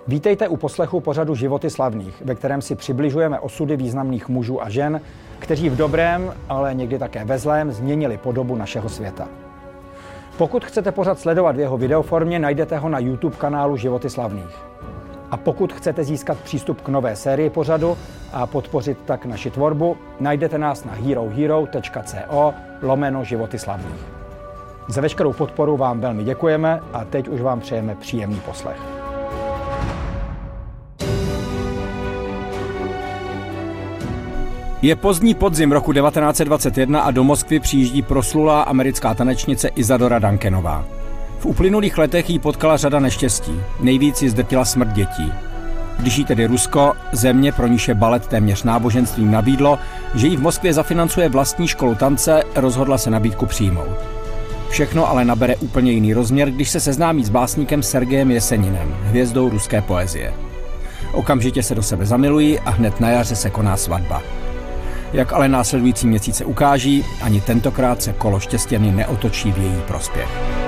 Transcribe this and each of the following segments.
Vítejte u poslechu pořadu Životy slavných, ve kterém si přibližujeme osudy významných mužů a žen, kteří v dobrém, ale někdy také ve zlém změnili podobu našeho světa. Pokud chcete pořad sledovat v jeho videoformě, najdete ho na YouTube kanálu Životy slavných. A pokud chcete získat přístup k nové sérii pořadu a podpořit tak naši tvorbu, najdete nás na herohero.co/Životy slavných. Za veškerou podporu vám velmi děkujeme a teď už vám přejeme příjemný poslech. Je pozdní podzim roku 1921 a do Moskvy přijíždí proslulá americká tanečnice Isadora Duncanová. V uplynulých letech jí potkala řada neštěstí. Nejvíc ji zdrtila smrt dětí. Když jí tedy Rusko, země, pro níž je balet téměř náboženstvím, nabídlo, že jí v Moskvě zafinancuje vlastní školu tance, rozhodla se nabídku přijmout. Všechno ale nabere úplně jiný rozměr, když se seznámí s básníkem Sergejem Jeseninem, hvězdou ruské poezie. Okamžitě se do sebe zamilují a hned na jaře se koná svatba. Jak ale následující měsíce ukáží, ani tentokrát se kolo štěstěny neotočí v její prospěch.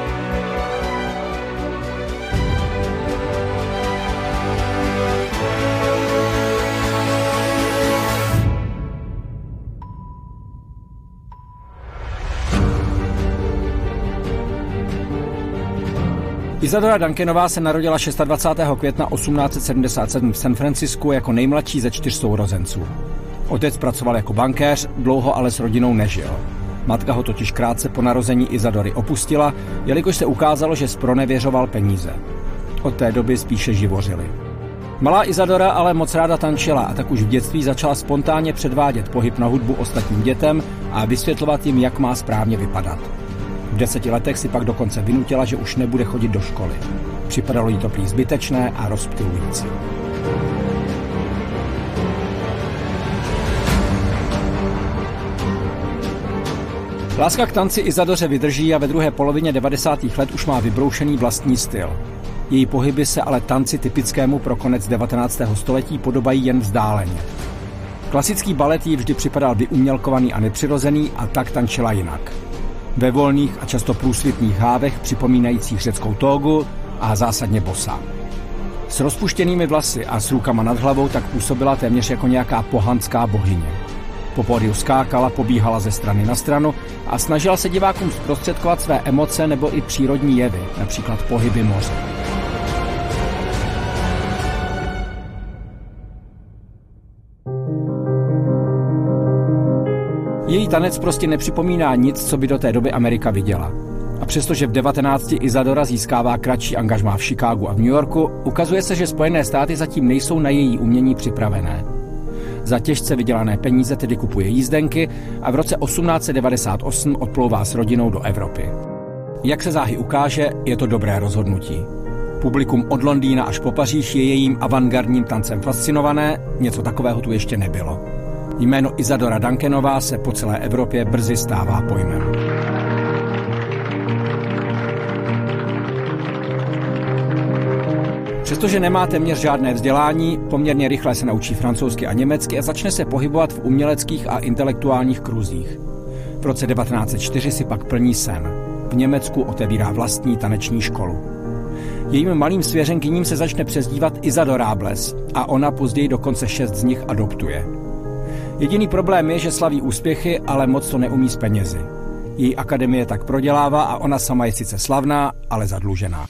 Isadora Duncanová se narodila 26. května 1877 v San Francisku jako nejmladší ze 4 sourozenců. Otec pracoval jako bankéř, dlouho ale s rodinou nežil. Matka ho totiž krátce po narození Isadory opustila, jelikož se ukázalo, že zpronevěřoval peníze. Od té doby spíše živořili. Malá Isadora ale moc ráda tančila a tak už v dětství začala spontánně předvádět pohyb na hudbu ostatním dětem a vysvětlovat jim, jak má správně vypadat. V 10 letech si pak dokonce vynutila, že už nebude chodit do školy. Připadalo jí to prý zbytečné a rozptylující. Láska k tanci Isadoře vydrží a ve druhé polovině 90. let už má vybroušený vlastní styl. Její pohyby se ale tanci typickému pro konec 19. století podobají jen vzdáleně. Klasický balet jí vždy připadal vyumělkovaný a nepřirozený a tak tančila jinak. Ve volných a často průsvitných hávech připomínajících řeckou tógu a zásadně bosá. S rozpuštěnými vlasy a s rukama nad hlavou tak působila téměř jako nějaká pohanská bohyně. Po pódiu skákala, pobíhala ze strany na stranu a snažila se divákům zprostředkovat své emoce nebo i přírodní jevy, například pohyby moře. Její tanec prostě nepřipomíná nic, co by do té doby Amerika viděla. A přestože v 19 Isadora získává kratší angažmá v Chicagu a v New Yorku, ukazuje se, že Spojené státy zatím nejsou na její umění připravené. Za těžce vydělané peníze tedy kupuje jízdenky a v roce 1898 odplouvá s rodinou do Evropy. Jak se záhy ukáže, je to dobré rozhodnutí. Publikum od Londýna až po Paříž je jejím avantgardním tancem fascinované, něco takového tu ještě nebylo. Jméno Isadora Duncanová se po celé Evropě brzy stává pojmem. Přestože nemá téměř žádné vzdělání, poměrně rychle se naučí francouzsky a německy a začne se pohybovat v uměleckých a intelektuálních kruzích. V roce 1904 si pak plní sen. V Německu otevírá vlastní taneční školu. Jejím malým svěřenkyním se začne přezdívat Isadorables a ona později dokonce 6 z nich adoptuje. Jediný problém je, že slaví úspěchy, ale moc to neumí s penězi. Její akademie tak prodělává a ona sama je sice slavná, ale zadlužená.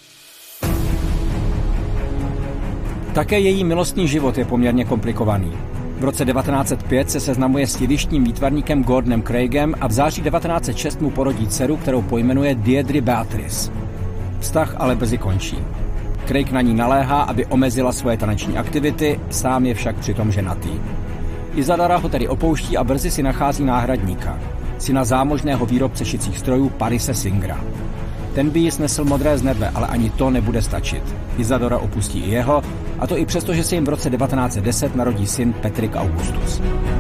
Také její milostný život je poměrně komplikovaný. V roce 1905 se seznamuje s těvištním výtvarníkem Gordonem Craigem a v září 1906 mu porodí dceru, kterou pojmenuje Deirdre Beatrice. Vztah ale brzy končí. Craig na ní naléhá, aby omezila svoje taneční aktivity, sám je však přitom ženatý. Isadora ho tedy opouští a brzy si nachází náhradníka, syna zámožného výrobce šicích strojů Parise Singera. Ten by jí snesl modré z nebe, ale ani to nebude stačit. Isadora opustí i jeho, a to i přesto, že se jim v roce 1910 narodí syn Patrick Augustus.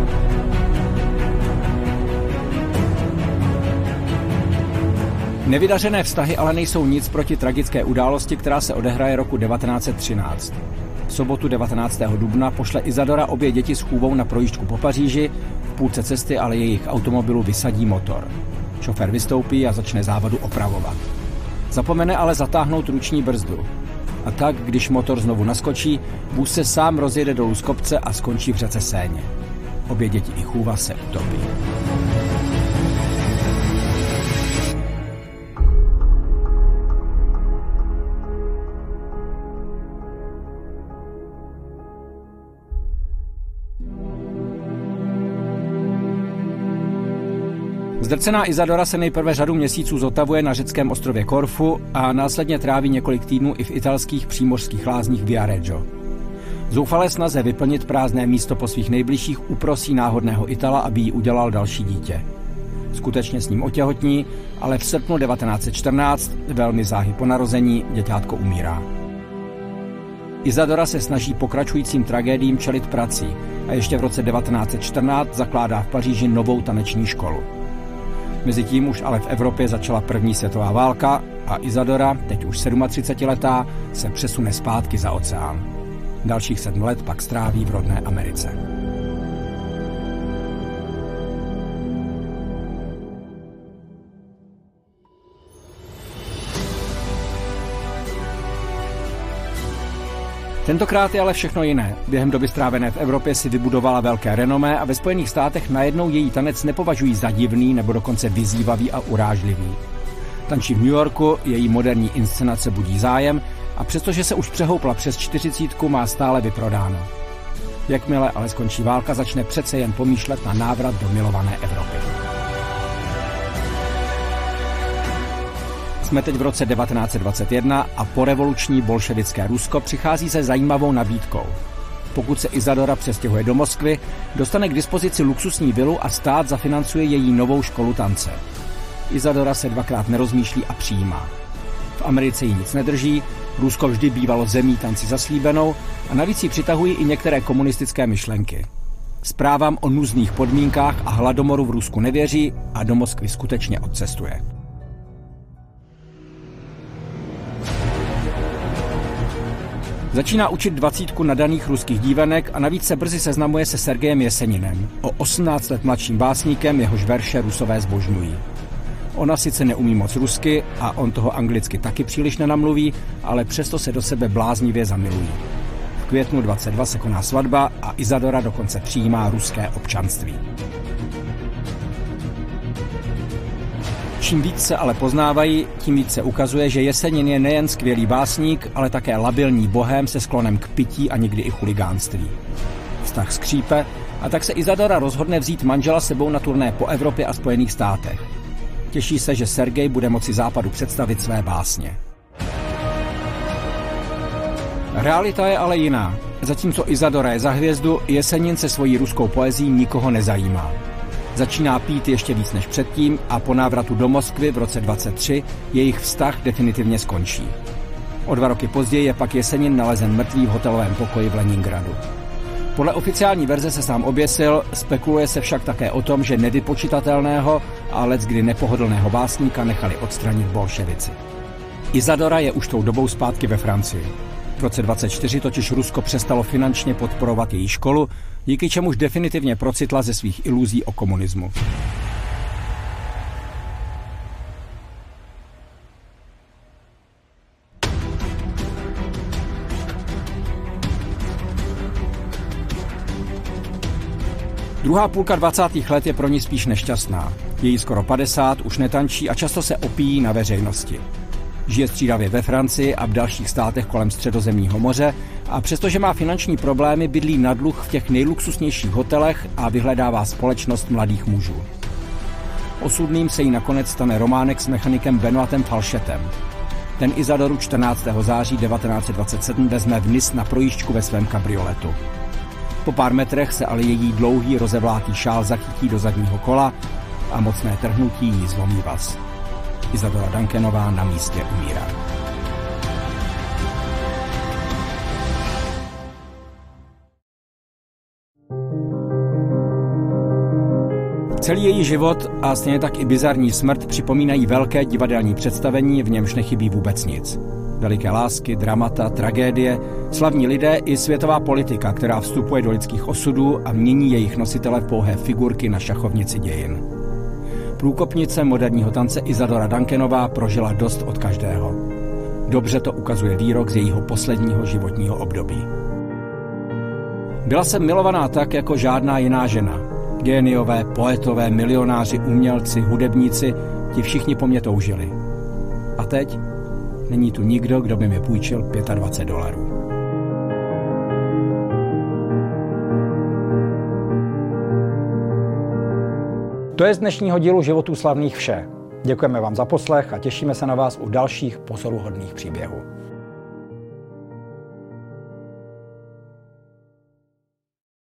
Nevydařené vztahy ale nejsou nic proti tragické události, která se odehraje roku 1913. V sobotu 19. dubna pošle Isadora obě děti s chůvou na projížďku po Paříži, v půlce cesty ale jejich automobilu vysadí motor. Šofér vystoupí a začne závadu opravovat. Zapomene ale zatáhnout ruční brzdu. A tak, když motor znovu naskočí, vůz se sám rozjede dolů z kopce a skončí v řece Séně. Obě děti i chůva se utopí. Zdrcená Isadora se nejprve řadu měsíců zotavuje na řeckém ostrově Korfu a následně tráví několik týdnů i v italských přímořských lázních Viareggio. Zoufalé snaze vyplnit prázdné místo po svých nejbližších uprosí náhodného Itala, aby jí udělal další dítě. Skutečně s ním otěhotní, ale v srpnu 1914, velmi záhy po narození, děťátko umírá. Isadora se snaží pokračujícím tragédiím čelit prací a ještě v roce 1914 zakládá v Paříži novou taneční školu. Mezitím už ale v Evropě začala první světová válka a Isadora, teď už 37letá, se přesune zpátky za oceán. Dalších 7 let pak stráví v rodné Americe. Tentokrát je ale všechno jiné. Během doby strávené v Evropě si vybudovala velké renomé a ve Spojených státech najednou její tanec nepovažují za divný nebo dokonce vyzývavý a urážlivý. Tančí v New Yorku, její moderní inscenace budí zájem a přestože se už přehoupla přes 40, má stále vyprodáno. Jakmile ale skončí válka, začne přece jen pomýšlet na návrat do milované Evropy. Jsme teď v roce 1921 a porevoluční bolševické Rusko přichází se zajímavou nabídkou. Pokud se Isadora přestěhuje do Moskvy, dostane k dispozici luxusní vilu a stát zafinancuje její novou školu tance. Isadora se 2krát nerozmýšlí a přijímá. V Americe jí nic nedrží, Rusko vždy bývalo zemí tanci zaslíbenou a navíc ji přitahují i některé komunistické myšlenky. Zprávám o nuzných podmínkách a hladomoru v Rusku nevěří a do Moskvy skutečně odcestuje. Začíná učit 20 nadaných ruských dívenek a navíc se brzy seznamuje se Sergejem Jeseninem, o 18 let mladším básníkem, jehož verše Rusové zbožňují. Ona sice neumí moc rusky a on toho anglicky taky příliš nenamluví, ale přesto se do sebe bláznivě zamilují. V květnu 22 se koná svatba a Isadora dokonce přijímá ruské občanství. Čím víc se ale poznávají, tím víc se ukazuje, že Jesenin je nejen skvělý básník, ale také labilní bohém se sklonem k pití a někdy i chuligánství. Vztah skřípe a tak se Isadora rozhodne vzít manžela sebou na turné po Evropě a Spojených státech. Těší se, že Sergej bude moci Západu představit své básně. Realita je ale jiná. Zatímco Isadora je za hvězdu, Jesenin se svojí ruskou poezí nikoho nezajímá. Začíná pít ještě víc než předtím a po návratu do Moskvy v roce 23 jejich vztah definitivně skončí. O 2 roky později je pak Jesenin nalezen mrtvý v hotelovém pokoji v Leningradu. Podle oficiální verze se sám oběsil, spekuluje se však také o tom, že nevypočitatelného a leckdy nepohodlného básníka nechali odstranit bolševici. Isadora je už tou dobou zpátky ve Francii. V roce 24 totiž Rusko přestalo finančně podporovat její školu, díky čemuž definitivně procitla ze svých iluzí o komunismu. Druhá půlka 20. let je pro ní spíš nešťastná. Její skoro 50 už netančí a často se opíjí na veřejnosti. Žije střídavě ve Francii a v dalších státech kolem Středozemního moře a přestože má finanční problémy, bydlí na dluh v těch nejluxusnějších hotelech a vyhledává společnost mladých mužů. Osudným se jí nakonec stane románek s mechanikem Benoitem Falchetem. Ten Isadoru 14. září 1927 vezme v Nice na projížďku ve svém kabrioletu. Po pár metrech se ale její dlouhý rozevlátý šál zachytí do zadního kola a mocné trhnutí jí zlomí vaz. Isadora Duncanová na místě umírá. Celý její život a stejně tak i bizarní smrt připomínají velké divadelní představení, v němž nechybí vůbec nic. Veliké lásky, dramata, tragédie, slavní lidé i světová politika, která vstupuje do lidských osudů a mění jejich nositele v pouhé figurky na šachovnici dějin. Průkopnice moderního tance Isadora Duncanová prožila dost od každého. Dobře to ukazuje výrok z jejího posledního životního období. Byla jsem milovaná tak, jako žádná jiná žena. Géniové, poetové, milionáři, umělci, hudebníci, ti všichni po mně toužili. A teď není tu nikdo, kdo by mi půjčil $25. To je z dnešního dílu Životů slavných vše. Děkujeme vám za poslech a těšíme se na vás u dalších pozoruhodných příběhů.